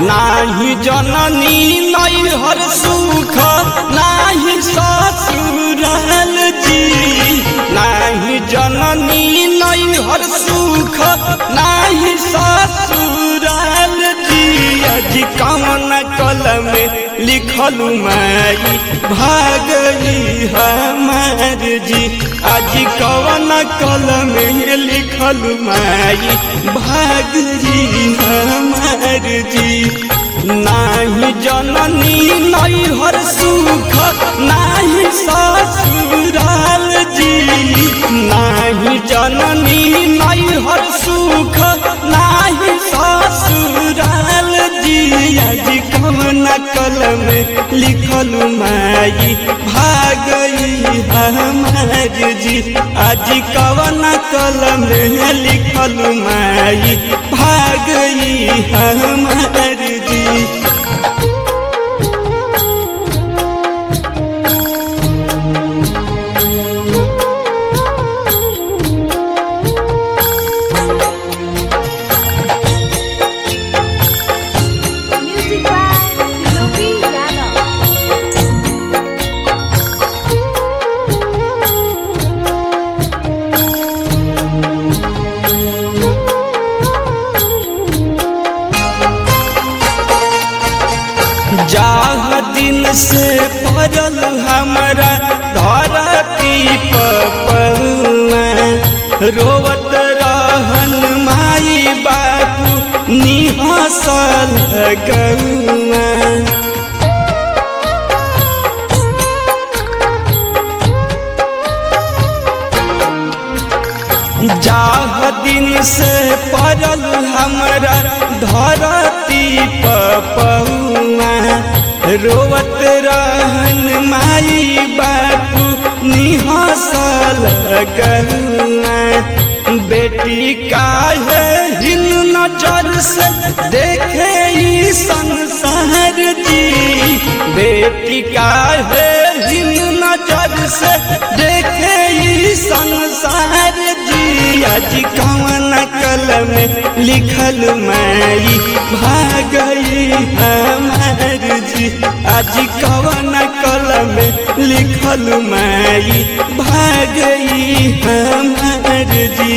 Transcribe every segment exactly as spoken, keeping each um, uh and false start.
नाही जननी नैहर सुख नाही ससुराल जी नाही जननी नैहर सुख नाही ससुराल जी आज कौन कलम लिखल माई भागई हमार जी आज कौन कलम लिखल माई भागई हमार जी नाही जननी नैहर सुख नाही ससुराल जी नाही जननी नैहर सुख नाही ससुराल जी आज कौन कलम लिखल माई भागई हमार जी आज कौन कलम लिखल माई भागई हमार जी। जाह दिन से पड़ल हमारा धरती पपौआ रोवत रहन माई बापू निहसल गौआ जाह दिन से पड़ल हमारा धरती पपौआ रोवत रहन माई बापू निहसल गौआ बेटी काहे हिन नजर से देखे ई संसार जी बेटी काहे हिन नजर से देखे ई संसार जी आज कौन कलम लिखल माई भागई हमार जी आज कौन कलम लिखल माई भागई हमार जी।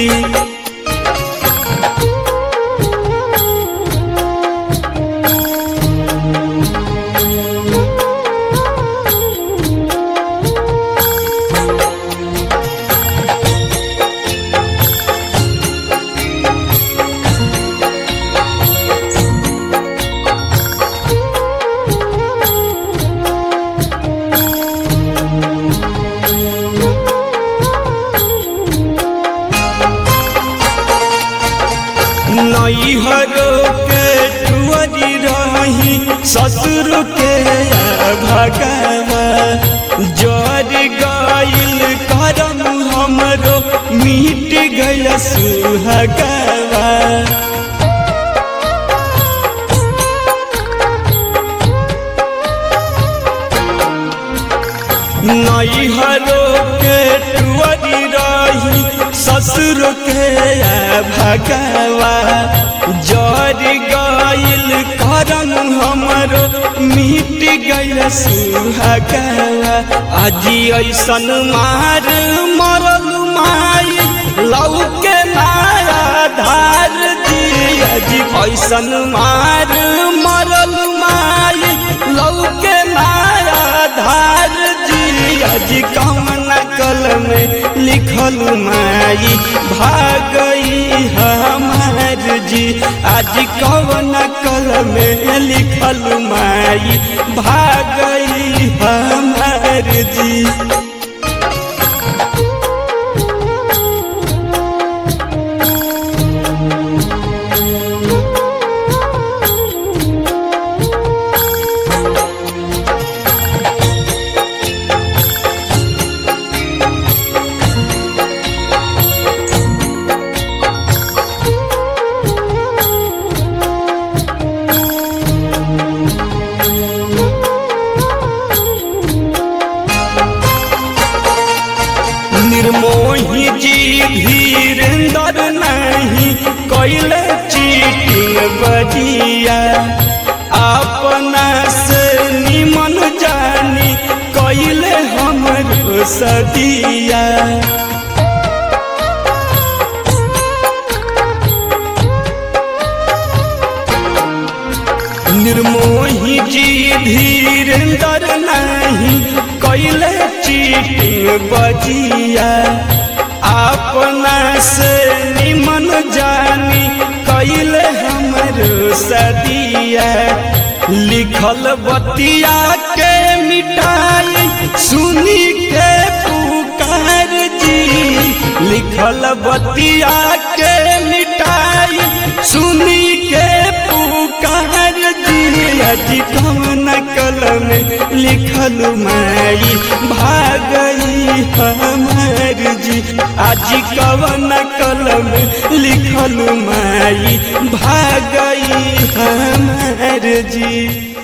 नैहरो के टुअरी रही ससुर के भगवा जर गइल करम हमरो मिट गइल सुहगवा नैहरो के टुअरी रही ससुर के भगवा जर गइल करम हमरो मिट गइल सुहगवा आज ऐसन मार मरल माई लौके नाया धार जी आज ऐसन मार मरल माई लौके नाया धार जी आज कौन कलम लिखल माई भागई हमार जी आज कौन कलम लिखल माई भागई हमार जी। सदिया। निर्मोही जी धीरेन्द्र नहीं कैले चीटिंग बजिया, अपना से निमन जानी कैले हमरो सदिया। लिखल बतिया के मिटाई सुनी के पुकार जी, लिखल बतिया के मिटाई सुनी के पुकार जी। आज कौन कलम लिखल माई भागई हमार जी, आज कौन कलम लिखल माई भागई हमार जी।